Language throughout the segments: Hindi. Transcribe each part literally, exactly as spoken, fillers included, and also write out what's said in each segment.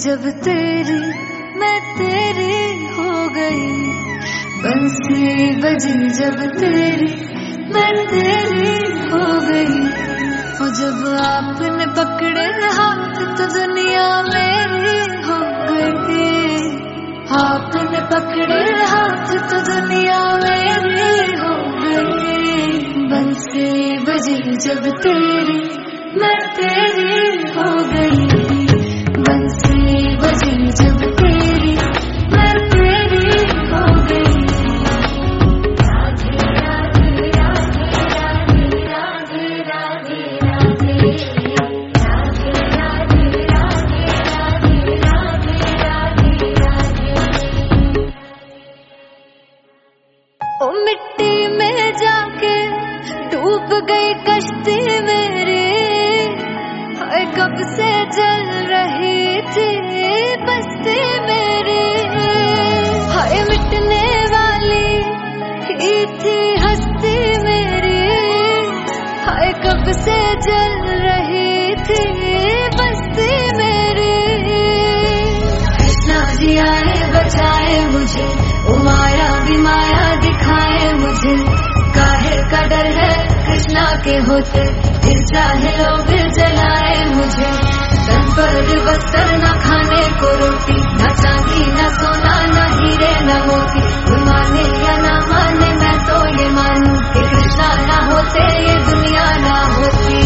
जब तेरी मैं तेरी हो गई, बंसी बजी जब तेरी मैं तेरी हो गई। और जब आपने पकड़े हाथ तो दुनिया मेरी हो गई, आपने पकड़े हाथ तो दुनिया मेरी हो गई। बंसी बजी जब तेरी मैं तेरी हो गई, बंसी बजी जब तेरी मैं तेरी हो गई। राधे राधे राधे राधे राधे राधे राधे राधे राधे राधे राधे राधे। ओ मिट्टी में जाके डूब गई कश्ती मेरी, कब से जल रही थी बस्ती मेरी। हाय मिटने वाली ही थी हस्ती मेरी, हाय कब से जल रही थी बस्ती मेरी। कृष्णा जी आए बचाए मुझे, ओ माया भी माया दिखाए मुझे। काहे का डर है कृष्णा के होते, फिर चाहे लोग जलाए मुझे। तन पर वस्त्र न खाने को रोटी, न चांदी न सोना न हीरे न मोती। कोई माने या ना माने मैं तो ये मानूं कि कृष्णा ना होते ये दुनिया ना होती।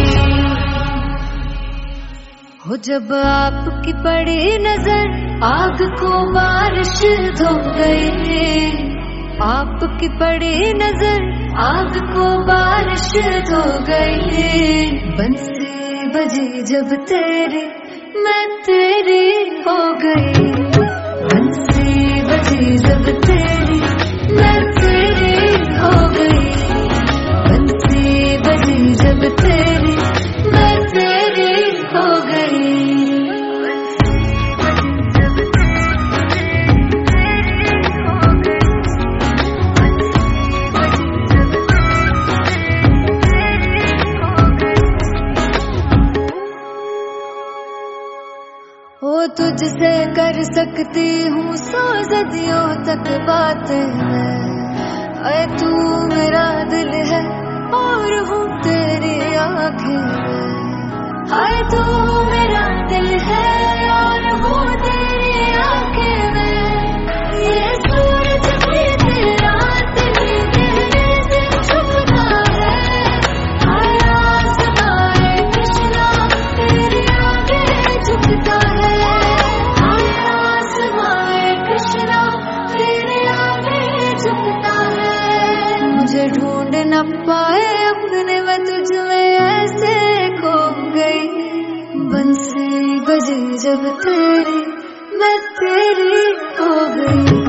हो जब आपकी पड़ी नजर आग को बारिश धो गई, आपकी पड़ी नजर आग को बारिश धो गई। बंसी बजी जब तेरी मैं तेरी हो गई, बंसी बजी जब तेरी मैं तेरी हो गई। बंसी बजी जब तेरी मैं तेरी हो गई। ओ तुझसे कर सकती हूँ सौ सदियों तक बातें मैं, ऐ तू मेरा दिल है और हूँ तेरी आँखें मैं। हाय तू मेरा दिल है और हूँ तेरी आँखें मैं। ये सूरज भी तेरा तेरी तेरे से छुपता है। हाय आसमां कृष्णा तेरे आगे झुकता है। मुझे ढूंढ न पाए अपने मैं तुझ में ऐसे खो गई। बंसी बजी जब तेरी मैं तेरी हो गई।